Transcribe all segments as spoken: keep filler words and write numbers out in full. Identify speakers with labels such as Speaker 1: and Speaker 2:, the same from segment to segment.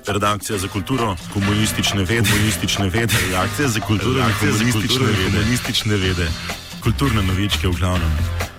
Speaker 1: Redakcija za kulturo, komunistične vede, komunistične vede, redakcija za kulturo, komunistične vede, komunistične vede, kulturne novičke v glavnem.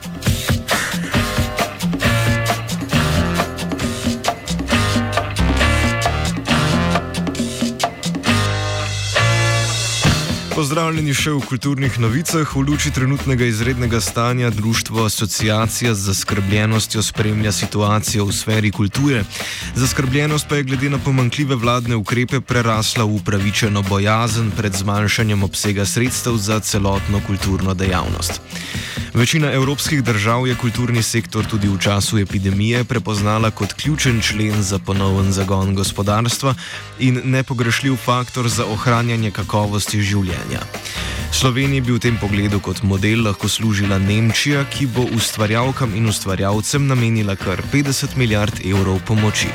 Speaker 2: Pozdravljeni še v kulturnih novicah. V luči trenutnega izrednega stanja društvo Asociacija z zaskrbljenostjo spremlja situacijo v sferi kulture. Zaskrbljenost pa je glede na pomanjkljive vladne ukrepe prerasla v upravičeno bojazen pred zmanjšanjem obsega sredstev za celotno kulturno dejavnost. Večina evropskih držav je kulturni sektor tudi v času epidemije prepoznala kot ključen člen za ponoven zagon gospodarstva in nepogrešljiv faktor za ohranjanje kakovosti življenja. Sloveniji bi v tem pogledu kot model lahko služila Nemčija, ki bo ustvarjalkam in ustvarjalcem namenila kar petdeset milijard evrov pomoči.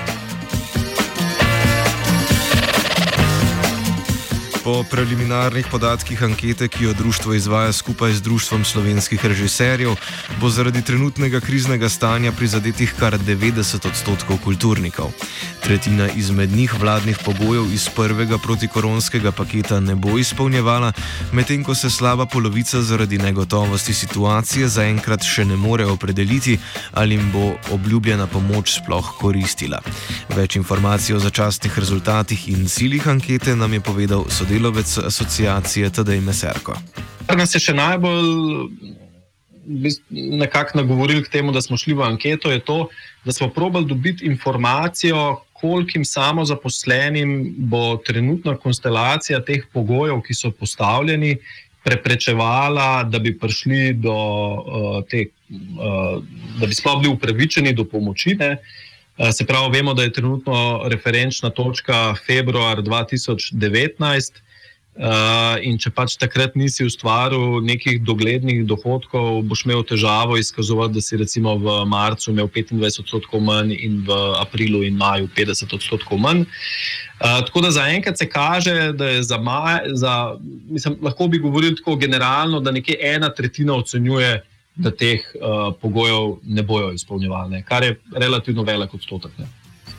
Speaker 2: Po preliminarnih podatkih ankete, ki jo društvo izvaja skupaj z Društvom slovenskih režiserjev, bo zaradi trenutnega kriznega stanja prizadetih kar devetdeset odstotkov kulturnikov. Tretjina izmed njih vladnih pogojev iz prvega protikoronskega paketa ne bo izpolnjevala, medtem ko se slaba polovica zaradi negotovosti situacije zaenkrat še ne more opredeliti, ali jim bo obljubljena pomoč sploh koristila. Več informacij o začasnih rezultatih in ciljih ankete nam je povedal sodelovec asociacije Tadej Meserko.
Speaker 3: Kar nas je še najbolj nekako nagovorili k temu, da smo šli v anketo, je to, da smo probali dobiti informacijo, kolikim samozaposlenim bo trenutna konstelacija teh pogojev, ki so postavljeni, preprečevala, da bi prišli do uh, te, uh, da bi sploh bili upravičeni do pomoči. Ne? Uh, se pravi, vemo, da je trenutno referenčna točka februar dva tisoč devetnajst. Uh, in če pač takrat nisi ustvaril nekih doglednih dohodkov, boš imel težavo izkazovati, da si recimo v marcu imel petindvajset odstotkov manj in v aprilu in maju petdeset odstotkov manj. Uh, tako da zaenkrat se kaže, da je za maj, za, mislim, lahko bi govorili tako generalno, da nekje ena tretjina ocenjuje, da teh uh, pogojev ne bojo izpolnjevali, kar je relativno velik odstotek. Ne.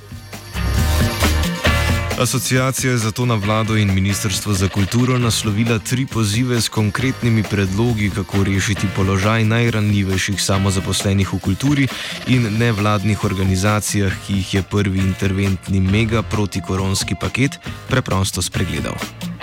Speaker 2: Asociacija je zato na vlado in Ministrstvo za kulturo naslovila tri pozive s konkretnimi predlogi, kako rešiti položaj najranljivejših samozaposlenih v kulturi in nevladnih organizacijah, ki jih je prvi interventni mega protikoronski paket preprosto spregledal.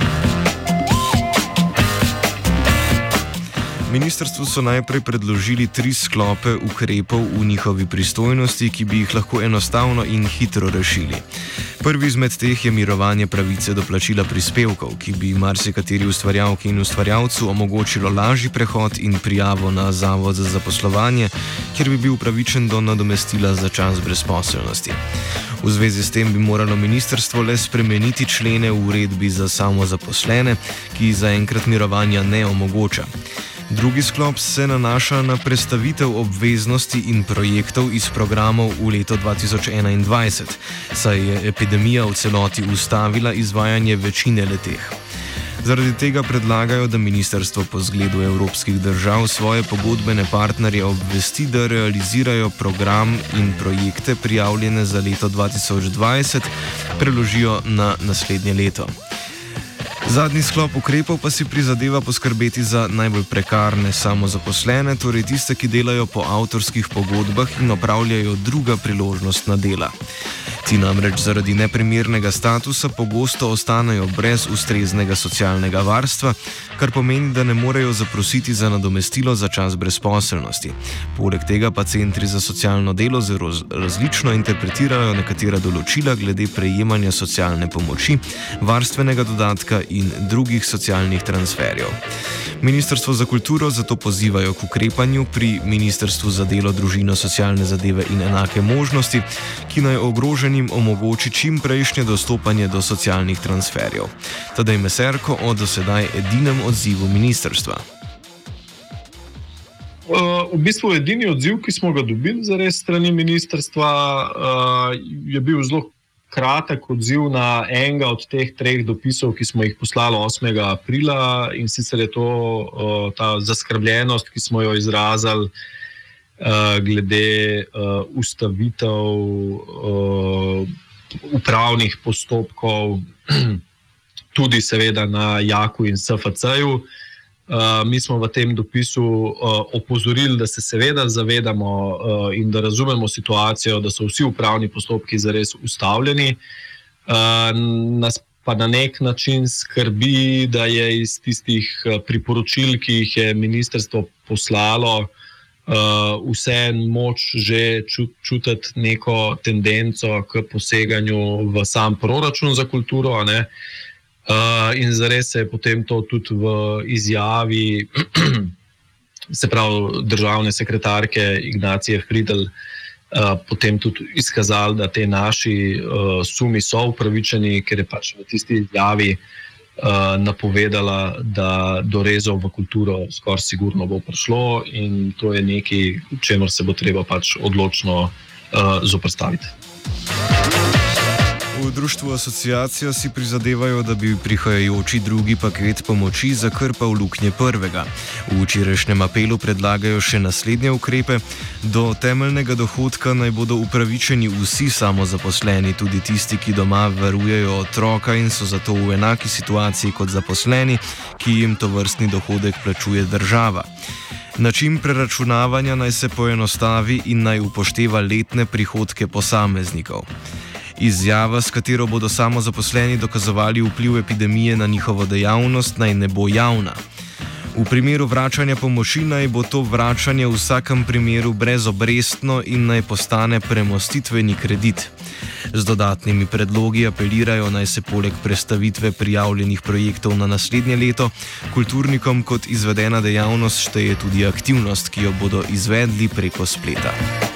Speaker 2: Ministrstvu so najprej predložili tri sklope ukrepov v njihovi pristojnosti, ki bi jih lahko enostavno in hitro rešili. Prvi izmed teh je mirovanje pravice do plačila prispevkov, ki bi marsikateri ustvarjalki in ustvarjalcu omogočilo lažji prehod in prijavo na Zavod za zaposlovanje, kjer bi bil upravičen do nadomestila za čas brezposelnosti. V zvezi s tem bi moralo ministrstvo le spremeniti člene v uredbi za samozaposlene, ki zaenkrat mirovanja ne omogoča. Drugi sklop se nanaša na prestavitev obveznosti in projektov iz programov v leto dva tisoč enaindvajset, saj je epidemija v celoti ustavila izvajanje večine le-teh. Zaradi tega predlagajo, da ministrstvo po zgledu evropskih držav svoje pogodbene partnerje obvesti, da realizirajo program in projekte prijavljene za leto dva tisoč dvajset, preložijo na naslednje leto. Zadnji sklop ukrepov pa si prizadeva poskrbeti za najbolj prekarne samozaposlene, torej tiste, ki delajo po avtorskih pogodbah in opravljajo druga priložnostna dela. Ti namreč zaradi neprimernega statusa pogosto ostanejo brez ustreznega socialnega varstva, kar pomeni, da ne morejo zaprositi za nadomestilo za čas brezposelnosti. Poleg tega pa centri za socialno delo zelo različno interpretirajo nekatera določila glede prejemanja socialne pomoči, varstvenega dodatka in drugih socialnih transferjev. Ministrstvo za kulturo zato pozivajo k ukrepanju pri Ministrstvu za delo, družino, socialne zadeve in enake možnosti, ki naj ogroženim omogoči čim prejšnje dostopanje do socialnih transferjev. Tadej Meserko o dosedaj edinem odzivu ministrstva.
Speaker 3: V bistvu edini odziv, ki smo ga dobili zares strani ministrstva, je bil zelo kratek odziv na enega od teh treh dopisov, ki smo jih poslali osmega aprila, in sicer je to ta zaskrbljenost, ki smo jo izrazili glede ustavitev upravnih postopkov, tudi seveda na Jaku in S F C-ju. Uh, mi smo v tem dopisu uh, opozorili, da se seveda zavedamo uh, in da razumemo situacijo, da so vsi upravni postopki zares ustavljeni. Uh, nas pa na nek način skrbi, da je iz tistih priporočil, ki jih je ministrstvo poslalo, Uh, vse moč že čut, čutiti neko tendenco k poseganju v sam proračun za kulturo, ne? Uh, in zares se je potem to tudi v izjavi se pravi državne sekretarke Ignacije Fridl uh, potem tudi izkazali, da te naši uh, sumi so upravičeni, ker je pač v tisti izjavi Uh, napovedala, da do rezov v kulturo skoraj sigurno bo prišlo in to je nekaj, čemur se bo treba pač odločno uh, zoperstaviti.
Speaker 2: V društvu Asociacija si prizadevajo, da bi prihajajoči drugi paket pomoči zakrpal luknje prvega. V včerajšnjem apelu predlagajo še naslednje ukrepe. Do temeljnega dohodka naj bodo upravičeni vsi samozaposleni, tudi tisti, ki doma varujejo otroka in so zato v enaki situaciji kot zaposleni, ki jim tovrstni dohodek plačuje država. Način preračunavanja naj se poenostavi in naj upošteva letne prihodke posameznikov. Izjava, s katero bodo samozaposleni dokazovali vpliv epidemije na njihovo dejavnost, naj ne bo javna. V primeru vračanja pomoči naj bo to vračanje v vsakem primeru brezobrestno in naj postane premostitveni kredit. Z dodatnimi predlogi apelirajo, naj se poleg prestavitve prijavljenih projektov na naslednje leto kulturnikom kot izvedena dejavnost šteje tudi aktivnost, ki jo bodo izvedli preko spleta.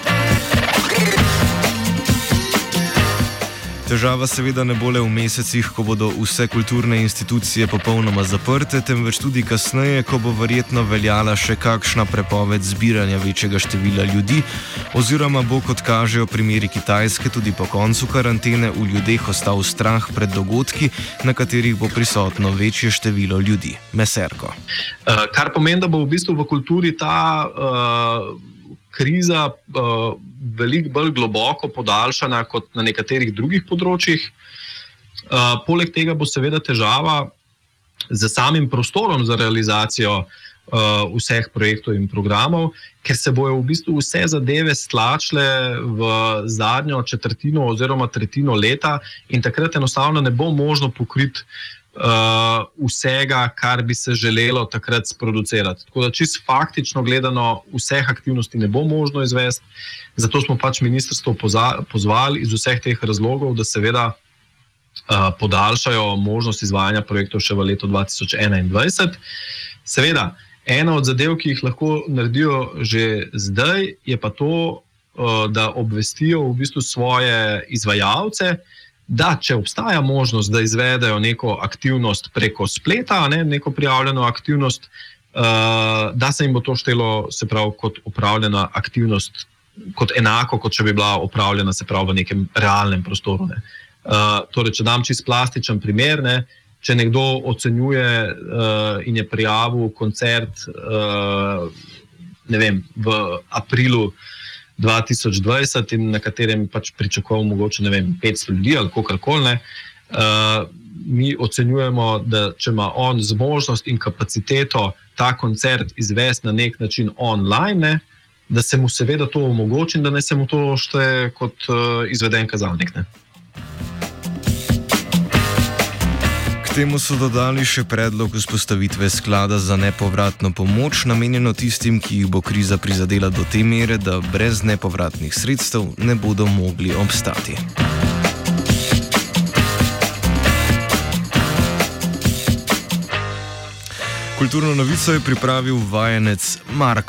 Speaker 2: Težava seveda ne bo le v mesecih, ko bodo vse kulturne institucije popolnoma zaprte, temveč tudi kasneje, ko bo verjetno veljala še kakšna prepoved zbiranja večjega števila ljudi, oziroma bo, kot kažejo primeri Kitajske, tudi po koncu karantene v ljudeh ostal strah pred dogodki, na katerih bo prisotno večje število ljudi. Meserko.
Speaker 3: Uh, kar pomeni, da bo v bistvu v kulturi ta uh, kriza uh, veliko bolj globoko podaljšana kot na nekaterih drugih področjih. Uh, poleg tega bo seveda težava z samim prostorom za realizacijo uh, vseh projektov in programov, ker se bojo v bistvu vse zadeve stlačile v zadnjo četrtino oziroma tretjino leta in takrat enostavno ne bo možno pokriti Uh, vsega, kar bi se želelo takrat sproducirati. Tako da čisto faktično gledano vseh aktivnosti ne bo možno izvesti, zato smo pač ministrstvo pozvali iz vseh teh razlogov, da seveda uh, podaljšajo možnost izvajanja projektov še v letu dva tisoč enaindvajset. Seveda, ena od zadev, ki jih lahko naredijo že zdaj, je pa to, uh, da obvestijo v bistvu svoje izvajalce, da če obstaja možnost, da izvedejo neko aktivnost preko spleta, ne, neko prijavljeno aktivnost, uh, da se jim bo to štelo, se pravi, kot opravljena aktivnost, kot enako, kot če bi bila opravljena, se pravi, v nekem realnem prostoru. Ne. Uh, torej, če dam čist plastičen primer, ne, če nekdo ocenjuje uh, in je prijavil koncert, uh, ne vem, v aprilu dva tisoč dvajset in na katerem pač pričakoval mogoče, ne vem, petsto ljudi ali kakorkoli, ne. Uh, mi ocenjujemo, da če ima on zmožnost in kapaciteto ta koncert izvesti na nek način online, ne, da se mu seveda to omogoči in da ne se mu to šteje kot uh, izveden kazalnik, ne.
Speaker 2: Temu so dodali še predlog vzpostavitve sklada za nepovratno pomoč, namenjeno tistim, ki jih bo kriza prizadela do te mere, da brez nepovratnih sredstev ne bodo mogli obstati. Kulturno novico je pripravil vajenec Marko.